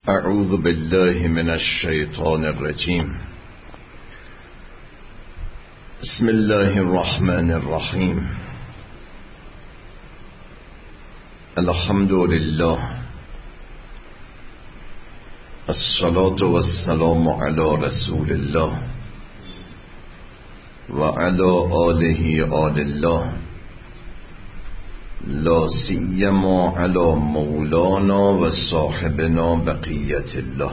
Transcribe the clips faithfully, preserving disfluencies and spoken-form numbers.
اعوذ بالله من الشیطان الرجیم. بسم الله الرحمن الرحیم. الحمد لله، الصلاة والسلام على رسول الله و علی آله آل الله، لا سیما علی مولانا و صاحبنا بقیت الله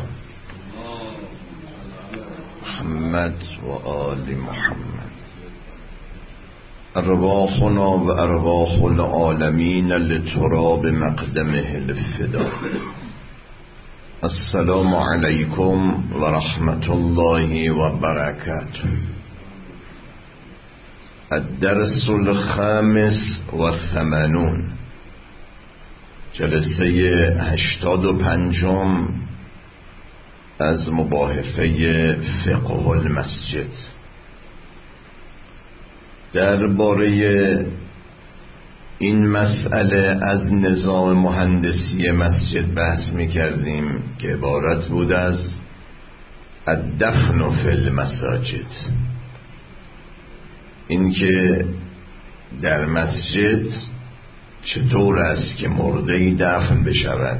محمد و آل محمد. ارواحنا و ارواح العالمین لتراب مقدمه الفدا. السلام علیکم و رحمت الله و برکاته. الدرس الخامس و ثمانون، جلسه هشتاد و پنجم از مباحثه فقه المسجد. درباره این مسئله از نظام مهندسی مسجد بحث می کردیم که عبارت بود از الدفن فی المساجد، اینکه در مسجد چطور است که مرده‌ای دفن بشود.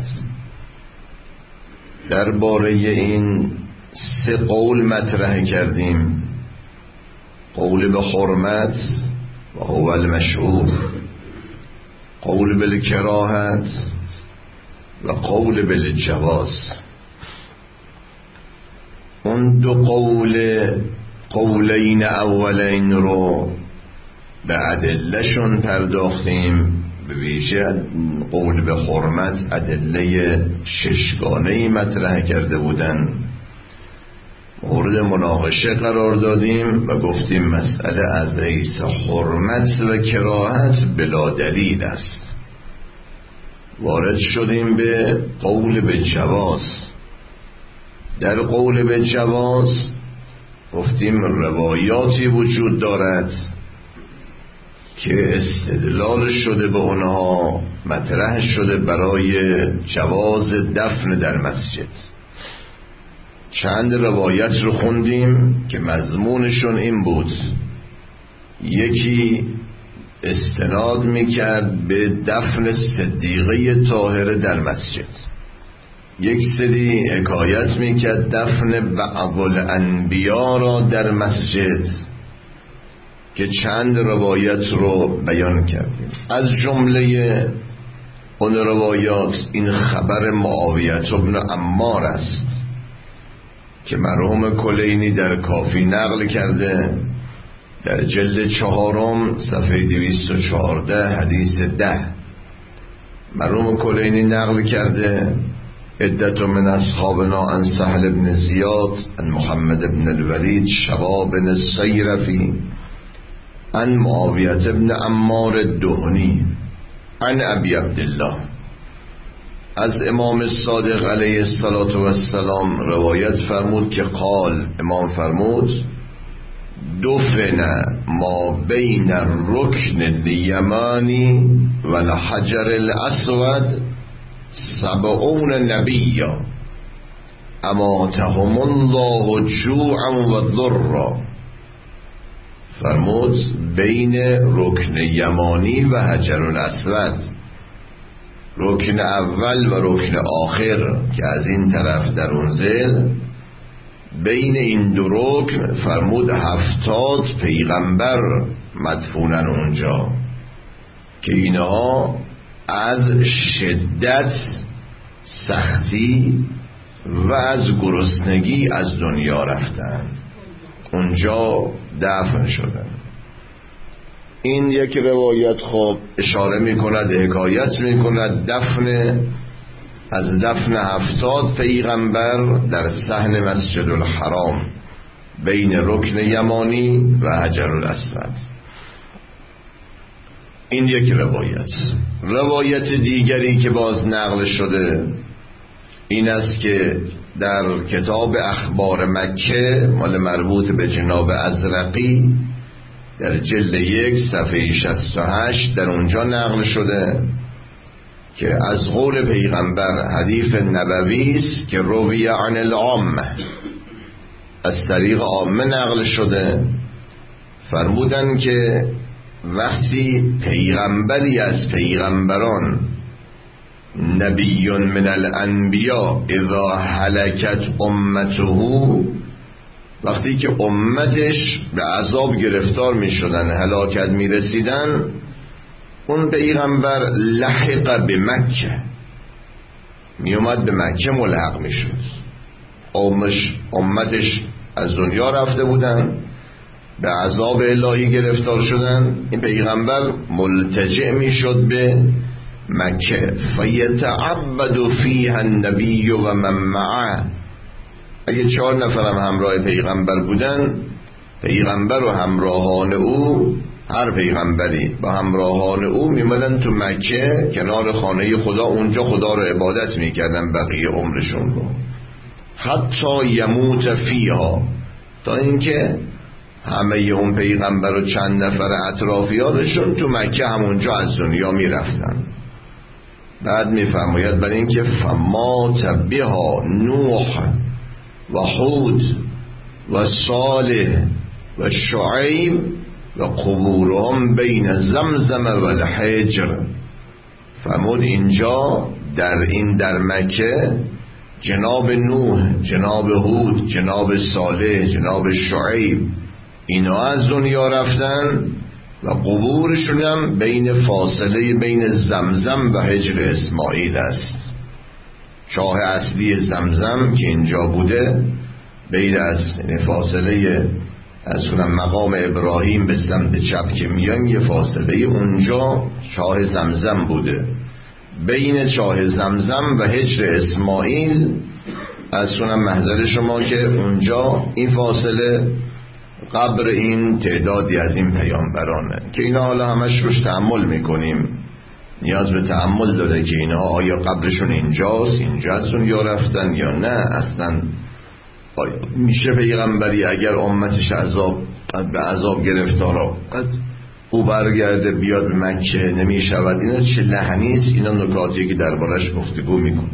درباره این سه قول مطرح کردیم: قول به حرمت و هو المشهور، قول بالکراهت و قول بالجواز. اون دو قول قولین اولین رو به ادلهشون پرداختیم. به ویژه قول به حرمت ادله ششگانه‌ای مطرح کرده بودن، مورد مناقشه قرار دادیم و گفتیم مسئله از حیث حرمت و کراهت بلا دلیل است. وارد شدیم به قول به جواز. در قول به جواز گفتیم روایاتی وجود دارد که استدلال شده به اونها مطرح شده برای جواز دفن در مسجد. چند روایت رو خوندیم که مضمونشون این بود: یکی استناد میکرد به دفن صدیقه طاهره در مسجد، یک سری حکایت میکرد دفن بعض الانبیا را در مسجد که چند روایت رو بیان کردیم. از جمله اون روایات این خبر معاویه بن عمار است که مرحوم کلینی در کافی نقل کرده در جلد چهارم صفحه دویست و چهارده حدیث ده. مرحوم کلینی نقل کرده: عدت من اصحابنا عن سهل بن زیاد عن محمد بن الولید شباب بن السیرفی عن معاویه بن عمار الدهنی عن ابی عبدالله. از امام صادق علیه السلام روایت فرمود که قال، امام فرمود: دفن ما بین الرکن الیمانی و الحجر الاسود سبعون نبیا اماتهم الله جوعا و ضرا. فرمود بین رکن یمانی و حجر الاسود، رکن اول و رکن آخر که از این طرف در اون زل، بین این دو رکن فرمود هفتاد پیغمبر مدفونن اونجا که اینها از شدت سختی و از گرسنگی از دنیا رفتن، اونجا دفن شدن. این یک روایت خوب اشاره می کند، حکایت می کند دفن از دفن هفتاد پیغمبر در صحن مسجد الحرام بین رکن یمانی و حجر الاسود. این یک روایت. روایت دیگری که باز نقل شده این است که در کتاب اخبار مکه مال مربوط به جناب ازرقی در جلد یک صفحه شصت و هشت در اونجا نقل شده که از قول پیغمبر حدیث نبوی است که روی عن العامه، از طریق عامه نقل شده، فرمودن که وقتی پیغمبری از پیغمبران، نبی من الانبیاء، اذا هلکت امته، وقتی که امتش به عذاب گرفتار می شدن، هلاکت می رسیدن، اون پیغمبر لحق به مکه، می اومد به مکه ملحق می شد. امش امتش از دنیا رفته بودن، به عذاب الهی گرفتار شدن، این پیغمبر ملتجئ می شد به مکه. فیتعبد فیها النبی و من معه، اگه چهار نفرم همراه پیغمبر بودن، پیغمبر و همراهان او، هر پیغمبری با همراهان او میمدن تو مکه کنار خانه خدا، اونجا خدا رو عبادت میکردن بقیه عمرشون رو، حتی یموت فیها، تا اینکه همه اون پیغمبر و چند نفر اطرافیانشون تو مکه همونجا از دنیا میرفتن. بعد میفرماید برای اینکه فمات بها نوح و هود و صالح و شعیب و قبورهم بین زمزم و الحجر. فرمود اینجا در این در مکه جناب نوح، جناب هود، جناب صالح، جناب شعیب، اینا از دنیا رفتن و قبورشون هم بین فاصله بین زمزم و حجر اسماعیل است. چاه اصلی زمزم که اینجا بوده، بین از فاصله از اون مقام ابراهیم به سمت چپ که میایم یه فاصله، اونجا چاه زمزم بوده. بین چاه زمزم و حجر اسماعیل از اون محضر شما که اونجا این فاصله قبر این تعدادی از این پیامبرانه که اینا حالا همش روش تأمل میکنیم، نیاز به تأمل داره که اینا آیا قبرشون اینجاست، اینجا از دنیا رفتن یا نه. اصلا میشه پیغمبری اگر امتش عذاب به عذاب گرفتار او برگرده بیاد به مکه نمیشود؟ اینا چه لحنیست؟ اینا نکاتی که دربارش گفتگو میکن.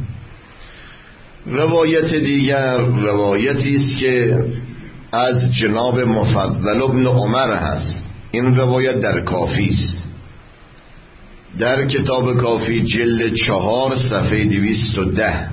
روایت دیگر روایتی است که از جناب مفضل ابن عمر هست. این روایت در کافی است، در کتاب کافی جلد چهار صفحه دویست و ده.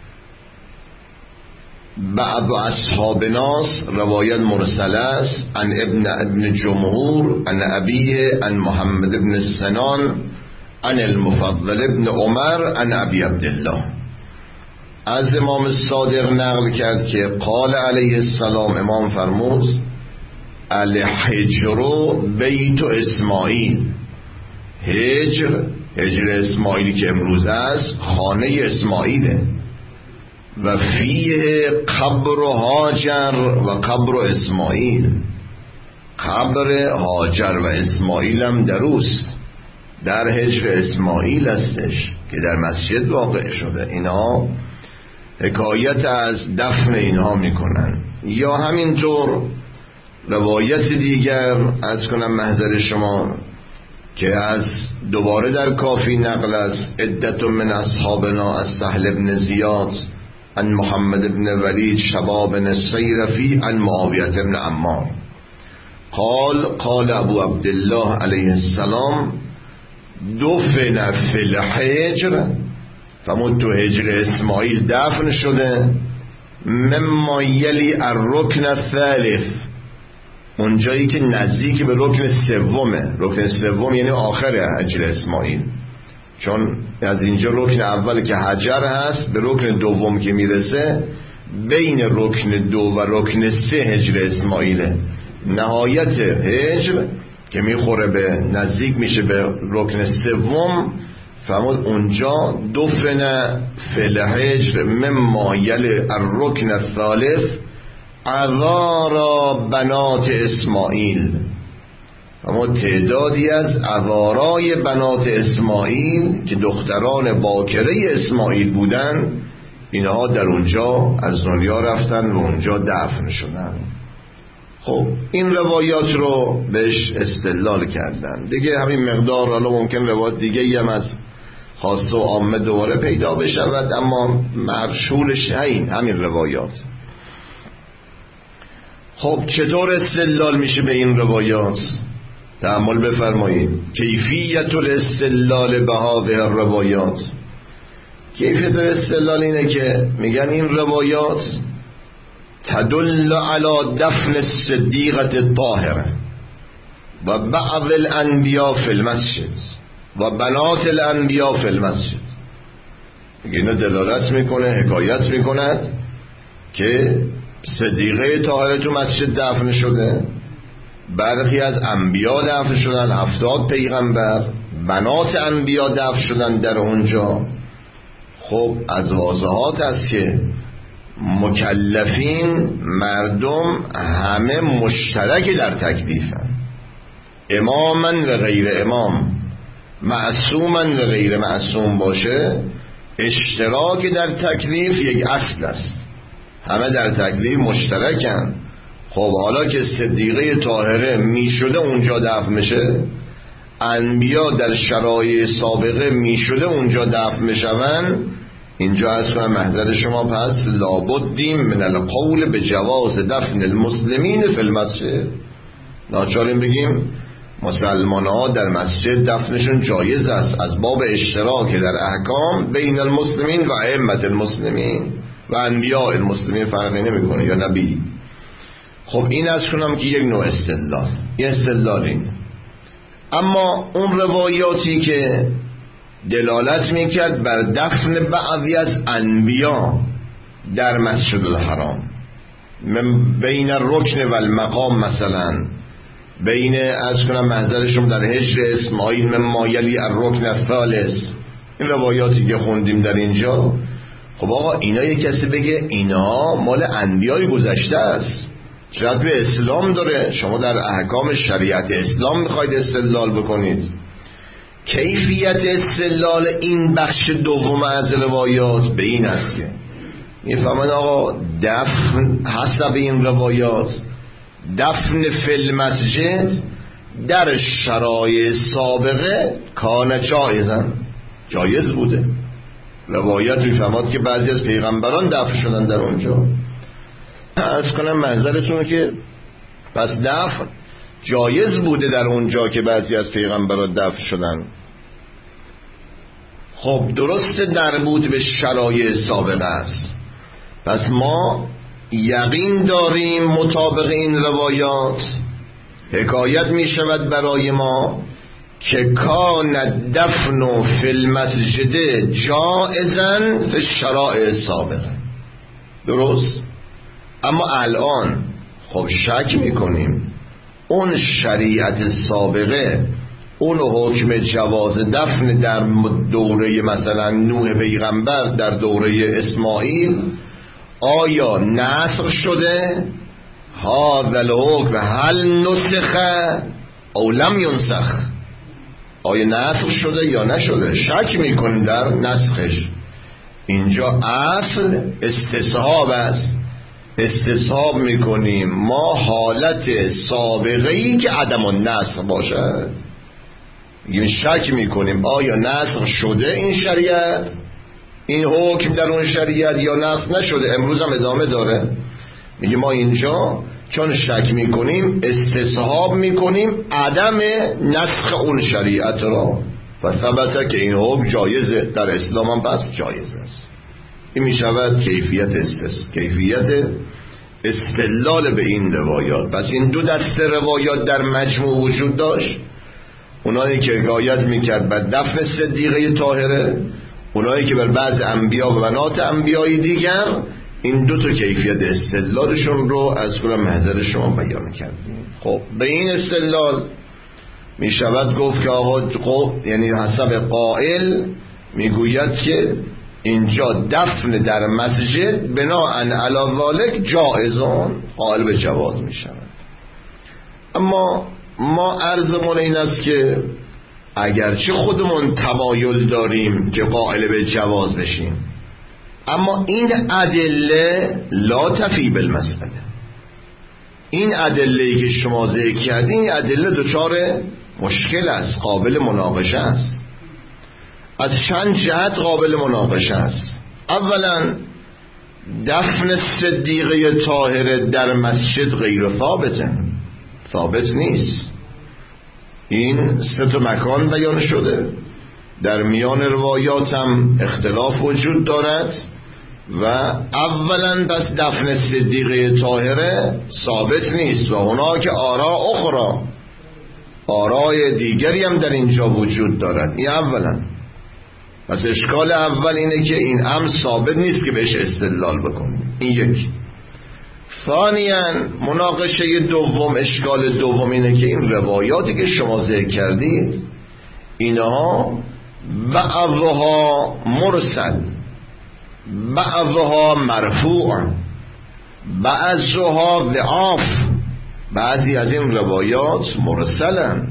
بعض اصحاب ناس روایت مرسل است عن ابن ابن جمهور عن ابیه عن محمد ابن سنان عن المفضل ابن عمر عن ابی عبدالله. از امام صادق نقل کرد که قال علیه السلام، امام فرمود الحجر بیت اسماعیل، هجر هجر اسماعیلی که امروز است خانه اسماعیله، و فیه قبر هاجر و قبر اسماعیل، قبر هاجر و اسماعیل هم دروست، در هجر اسماعیل هستش که در مسجد واقع شده. اینها حکایت از دفن اینها میکنن. یا همینطور روایت دیگر از کنم محضر شما که از دوباره در کافی نقل است، عدت من اصحابنا از سهل ابن زیاد عن محمد ابن ولید شباب بن السیرفی عن معاویت ابن عمار قال قال ابو عبدالله علیه السلام دفن فی الحجر، فرمود تو حجر اسماعیل دفن شده، مما یلی الرکن الثالث، اونجایی که نزدیک به رکن سومه. رکن سوم یعنی آخر حجر اسماعیل، چون از اینجا رکن اول که حجر هست به رکن دوم که میرسه، بین رکن دو و رکن سه حجر اسماعیله. نهایت حجر که میخوره به نزدیک میشه به رکن سوم، فرمود اونجا دفن فی الحجر مما یلی الرکن الثالث عذارا بنات اسماعیل، اما تعدادی از عذارای بنات اسماعیل که دختران باکره اسماعیل بودن، اینها در اونجا از دنیا رفتن و اونجا دفن شدن. خب این روایات رو بهش استدلال کردن دیگه. همین مقدار، حالا ممکن روایات دیگه هم از خاص و عامه دوباره پیدا بشود، اما مرشولش این همین روایات. خب چطور استدلال میشه به این روایات؟ تأمل بفرمایید. کیفیت الاستدلال به هذه الروایات، کیفیت الاستدلال اینه که میگن این روایات تدل علی دفن الصدیقة الطاهره و بعض الانبیاء فی المسجد و بنات الانبیاء فی المسجد. اینو دلالت میکنه، حکایت میکند که صدیقه طاهره تو مسجد دفن شده، برخی از انبیا دفن شدن، هفتاد پیغمبر، بنات انبیا دفن شدن در اونجا. خب از واضحات است که مکلفین مردم همه مشترک در تکلیفن، اماما و غیر امام، معصوما و غیر معصوم باشه، اشتراک در تکلیف یک اصل است، همه در تکلیف مشترکن. خب حالا که صدیقه طاهره می شده اونجا دفن میشه، انبیا در شرایع سابقه می شده اونجا دفن میشون، اینجا از کنم محضر شما پس لابدیم من القول به جواز دفن المسلمین فی المسجد. ناچاریم بگیم مسلمان ها در مسجد دفنشون جایز است از باب اشتراک در احکام بین المسلمین و ائمه المسلمین و انبیاء المسلمین، فرقی نمیکنه یا نبی. خب این از کنم که یک نوع استدلال، یه استدلال این. اما اون روایاتی که دلالت میکرد بر دفن بعضی از انبیا در مسجد الحرام، بین الرکن و المقام، مثلا بین از کنم محضرشون در هجر اسماعیل من مایلی الرکن الثالث، این روایاتی که خوندیم در اینجا. خب آقا اینا یک کسی بگه اینا مال انبیای گذشته است، چرا به اسلام داره؟ شما در احکام شریعت اسلام میخواید استدلال بکنید. کیفیت استدلال این بخش دوم از روایات به این است که میفهمن آقا دفن حسب این روایات، دفن فی المسجد در شرایع سابقه کان جایزن، جایز بوده. روایت میفهمد که بعضی از پیغمبران دفن شدن در اونجا. از کنم منظرتون که پس دفن جایز بوده در اونجا که بعضی از پیغمبران دفن شدن. خب درست مربوط به شرایع سابقه است. پس ما یقین داریم مطابق این روایات حکایت می شود برای ما که کان دفن فی المسجد جائزا فی الشرائع سابقه. درست؟ اما الان خب شک می کنیم اون شریعت سابقه، اون حکم جواز دفن در دوره مثلا نوح پیغمبر، در دوره اسماعیل، آیا نسخ شده؟ هذا الحکم هل نسخ او لم ینسخ؟ آیا نسخ شده یا نشده؟ شک میکنیم در نسخش. اینجا اصل استصحاب است، استصحاب میکنیم ما حالت سابقه‌ای که عدم النسخ باشد. میگیم شک میکنیم آیا نسخ شده این شریعت، این حکم در اون شریعت، یا نسخ نشده، امروز هم ادامه داره. میگیم ما اینجا چون شک میکنیم استصحاب میکنیم عدم نسخ اون شریعت را و ثبته که این حکم جایزه، در اسلام هم پس جایز است. این میشود کیفیت استس کیفیت استدلال به این روایات. پس این دو دسته روایات در مجموع وجود داشت، اونایی که حکایت میکرد بر دفن صدیقه طاهره، اونایی که بر بعض انبیا و بنات انبیای دیگر. این دو تا کیفیت استدلالشون رو از کل محضر شما بیان کردیم. خب به این استدلال میشود گفت که آقا یعنی حسب قائل میگوید که اینجا دفن در مسجد بناءً علی ذالک جائزون، قائل به جواز میشود. اما ما عرضمون این است که اگرچه خودمون تمایل داریم که قائل به جواز بشیم، اما این ادله لا تفی بالمسئله، این ادله‌ای که شما ذکر کردین این ادله دچار مشکل است، قابل مناقشه است. از چند جهت قابل مناقشه است. اولا دفن صدیقه طاهره در مسجد غیر ثابته، ثابت نیست. این سه تا مکان بیان شده، در میان روایات هم اختلاف وجود دارد و اولا پس دفن صدیقه طاهره ثابت نیست و هناک آرا اخرى، آرای دیگری هم در اینجا وجود دارد. این اولا. پس اشکال اول اینه که این امر ثابت نیست که بهش استدلال بکنیم. این یک. ثانیاً مناقشه دوم، اشکال دوم اینه که این روایاتی که شما ذکر کردید اینها بعضها مرسل، بعضها مرفوع، بعضها ضعاف. بعضی از این روایات مرسلن،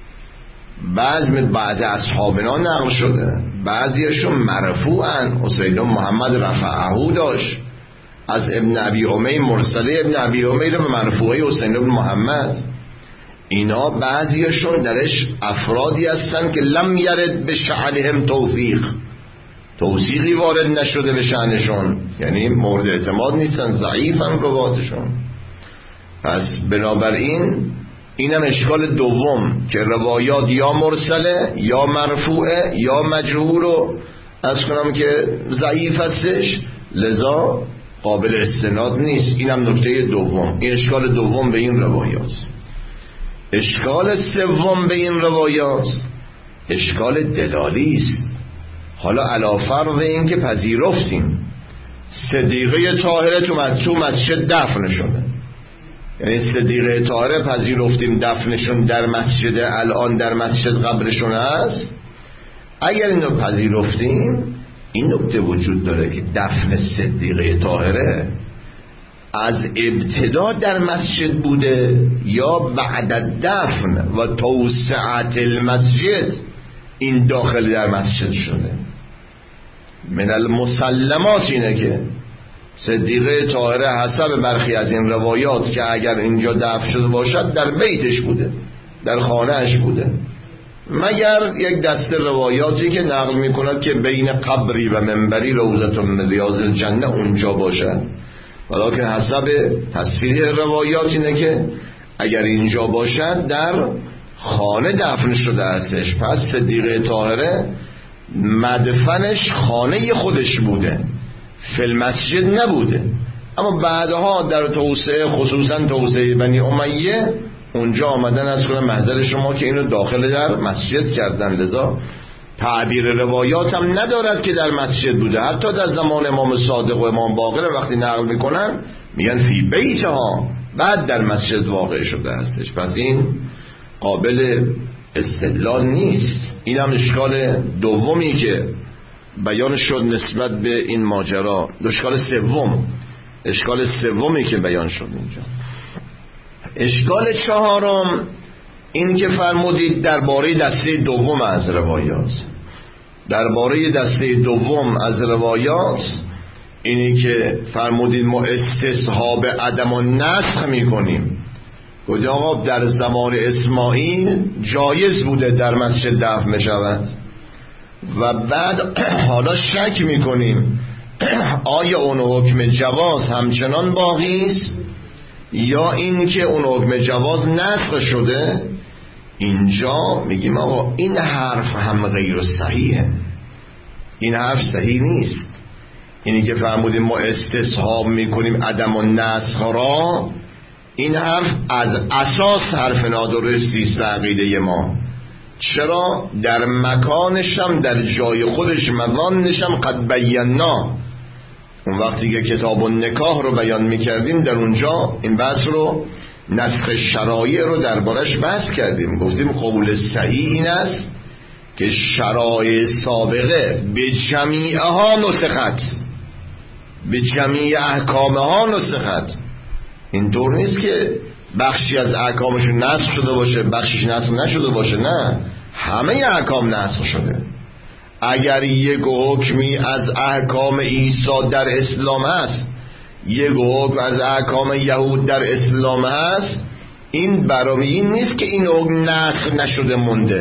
بعض بعد اصحابنا نقل شده، بعضیشون مرفوعن. حسین محمد رفعه داشت از ابن ابی امیر، مرسله ابن ابی امیر و مرفوعه حسین بن محمد. اینا بعضیشون درش افرادی هستن که لم یرد به شأنهم توفیق، توثیقی وارد نشده به شأنشون، یعنی مورد اعتماد نیستن، ضعیفن رواتشون. پس بنابراین اینم اشکال دوم که روایات یا مرسله یا مرفوعه یا مجهول رو از کنم که ضعیف هستش، لذا قابل استناد نیست. اینم نکته دوم. این اشکال دوم به این روایات. اشکال سوم به این روایات اشکال دلالی است. حالا علی فرض این که پذیرفتیم صدیقه طاهره تو مسجد دفن شده، یعنی صدیقه طاهره پذیرفتیم دفنشون در مسجد، الان در مسجد قبرشون هست. اگر اینو پذیرفتیم این نکته وجود داره که دفن صدیقه طاهره از ابتدا در مسجد بوده یا بعد دفن و توسعت المسجد این داخل در مسجد شده. من المسلمات اینه که صدیقه طاهره حسب برخی از این روایات که اگر اینجا دفن شده باشد در بیتش بوده، در خانهش بوده، مگر یک دسته روایاتی که نقل میکند که بین قبری و منبری روضة من ریاض الجنه اونجا باشد. ولیکن حسب تصریح روایات اینه که اگر اینجا باشد در خانه دفن شده هستش. پس صدیقه طاهره مدفنش خانه خودش بوده، فی المسجد نبوده. اما بعدها در توسعه، خصوصا توسعه بنی امیه، اونجا آمدن از کنم محضر شما که اینو داخل در مسجد کردن. لذا تعبیر روایات هم ندارد که در مسجد بوده. حتی در زمان امام صادق و امام باقر وقتی نقل میکنن میگن فی بیتها، بعد در مسجد واقع شده هستش. پس این قابل استدلال نیست. این هم اشکال دومی که بیان شد نسبت به این ماجرا. اشکال سوم، اشکال سومی که بیان شد اینجا. اشکال چهارم این که فرمودید درباره دسته دوم از روایات، درباره دسته دوم از روایات اینی که فرمودید ما استصحاب عدم و نسخ میکنیم. گفتید آقا در زمان اسماعیل جایز بوده در مسجد دفن بشود و بعد حالا شک میکنیم آیا اون حکم جواز همچنان باقی است یا این که اون حکم جواز نسخ شده. اینجا میگیم آقا این حرف هم غیر صحیحه، این حرف صحیح نیست. اینی که فرمودیم ما استصحاب میکنیم عدم و نسخ را، این حرف از اساس حرف نادرستی است در عقیده ما. چرا؟ در مکانشم در جای خودش مظانشم قد بینا. اون وقتی که کتاب النکاح رو بیان میکردیم در اونجا این بحث رو، نسخ شرایع رو دربارش بحث کردیم. گفتیم قول صحیح این است که شرایع سابقه به جمیعها نسخت، به جمیع احکامها نسخت. این طور نیست که بخشی از احکامشون نسخ شده باشه بخشیش نسخ نشده باشه، نه، همه احکام نسخ شده. اگر یک حکمی از احکام عیسی در اسلام هست، یک حکم از احکام یهود در اسلام هست، این برای این نیست که این حکم نسخ نشده مونده،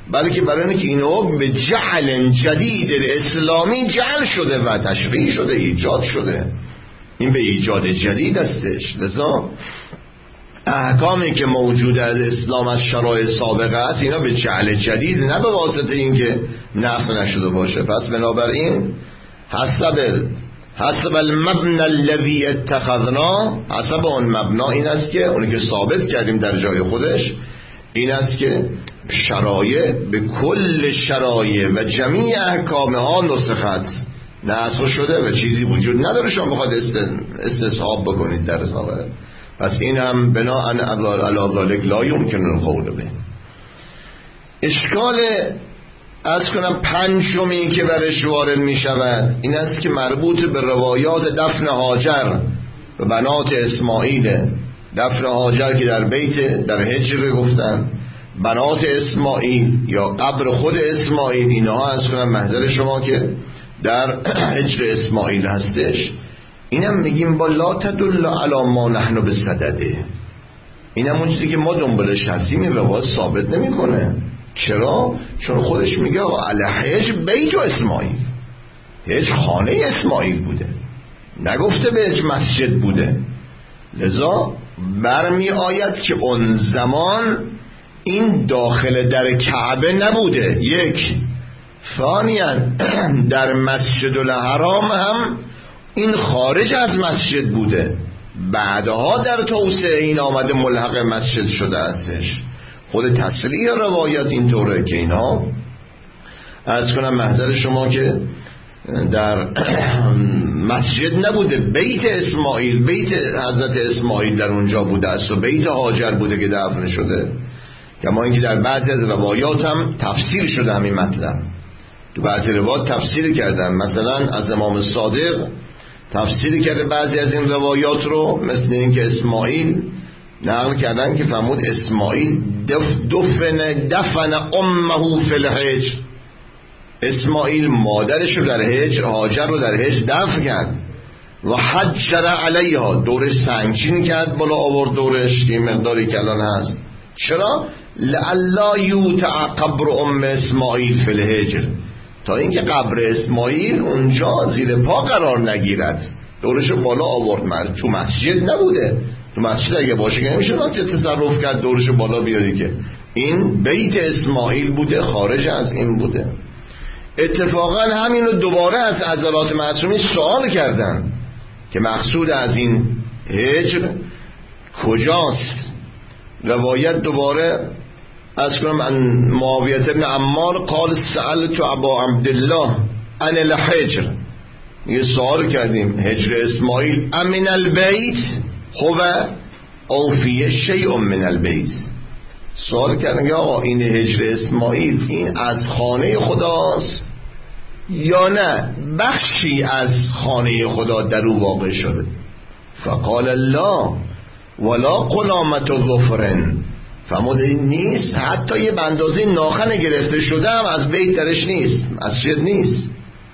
بلکه برای اینکه این حکم به جعل جدید اسلامی جعل شده و تشریع شده، ایجاد شده، این به ایجاد جدید استش. لذا احکامی که موجود از اسلام از شرایع سابقه است اینا به جعل جدید، نه به واسطه اینکه نفع نشده باشه. پس بنابراین حسب حسب المبنى الذي اتخذنا، حسب اون مبنا این است که اونی که ثابت کردیم در جای خودش این است که شرایع به کل شرایع و جمیع احکامها نسخت، نسخ شده و چیزی وجود نداره شما بخواد استصحاب بکنید در ظاهر. پس این هم بناء علی ذلک لا یمکن القول به. اشکال از کنم پنجمی که برش وارد می شود این است که مربوط به روایات دفن هاجر و بنات اسماعیل. دفن هاجر که در بیت در هجر گفتن، بنات اسماعیل یا قبر خود اسماعیل، اینها از کنم محضر شما که در هجر اسماعیل هستش. اینم میگیم با لا تدل علی ما نحن بصدده، اینم اون چیزی که ما دنبالش هستیم این روایت ثابت نمیکنه. چرا؟ چون خودش میگه الحج بیت اسماعیل، هج خانه اسماعیل بوده، نگفته به هج مسجد بوده. لذا برمی آید که اون زمان این داخل در کعبه نبوده، یک. ثانیاً در مسجد الحرام هم این خارج از مسجد بوده، بعدها در توسعه این آمده ملحق مسجد شده استش. خود تصریح روایت اینطوره که اینا از کنم محضر شما که در مسجد نبوده، بیت اسماعیل، بیت حضرت اسماعیل در اونجا بوده است و بیت هاجر بوده که دفن شده. کما اینکه در بعضی از روایات هم تفسیر شده همین مطلب، تو بعضی روایات تفسیر کردن، مثلا از امام صادق تفسیر کرده بعضی از این روایات رو، مثل این که اسماعیل نقل کردن که فرمود اسماعیل دف دفن دفن امه فی الحجر، اسماعیل مادرش رو در هجر، هاجر رو در هجر دفن کرد و حجر علیها، دورش سنگچین کرد، بالا آورد دورش که مقداری که الان هست. چرا؟ لعلا یوتع قبر ام اسماعیل فی الحجر، تا اینکه قبر اسماعیل اونجا زیر پا قرار نگیرد، دورش رو بالا آورد. مرد تو مسجد نبوده، تو مسجد اگه باشه که نمیشه که تصرف کرد دورش رو بالا بیاری، که این بیت اسماعیل بوده، خارج از این بوده. اتفاقا همین رو دوباره از عضلات معصومی سوال کردن که مقصود از این هجر کجاست. روایت دوباره از کنم ان معاویه بن عمار قال سألت ابا عبدالله عن الحجر، یه سوال کردیم هجر اسماعیل امن البیت هو او فی شیء من البیت، سوال کردن که آقا این هجر اسماعیل این از خانه خداست یا نه بخشی از خانه خدا در او واقع شده؟ فقال لا ولا قلامت ظفرن، فرمود این نیست، حتی یه بندازه ناخن گرفته شده هم از بیت درش نیست، مسجد نیست.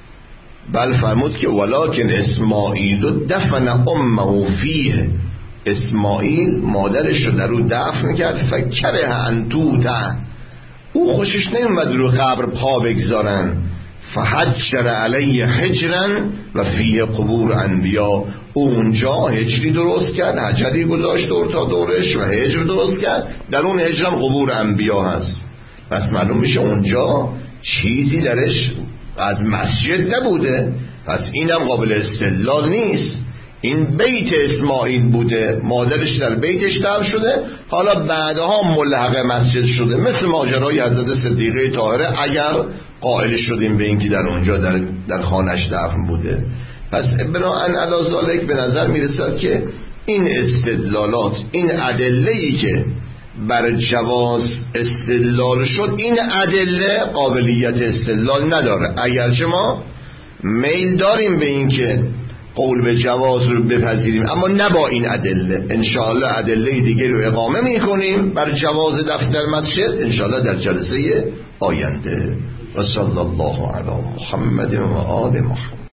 بل فرمود که ولکن اسماعیل دفن امه فیه، اسماعیل مادرش رو در رو دفن کرد، فکره انتوته، او خوشش نمیاد رو قبر پا بگذارن، فحجر علیه حجرن و فیه قبور انبیا، اونجا هجری درست کرد، حجری گذاشت دور تا دورش و هجر درست کرد، در اون هجرم قبور انبیا هست. پس معلوم میشه اونجا چیزی درش از مسجد نبوده، پس اینم قابل استدلال نیست. این بیت اسماعیل بوده، مادرش در بیتش دفن شده، حالا بعدها ملحق مسجد شده، مثل ماجرای حضرت صدیقه طاهره اگر قائل شدیم به اینکه در اونجا در, در خانش دفن بوده. پس بناهن علی ذالک به نظر میرسد که این استدلالات، این ادله‌ای که بر جواز استدلال شد، این ادله قابلیت استدلال نداره، اگرچه ما میل داریم به این که قول به جواز رو بپذیریم، اما نه با این ادله. انشاءالله ادله دیگه رو اقامه میکنیم بر جواز دفن در مسجد انشاءالله در جلسه آینده. و صلی الله علی محمد و آل محمد.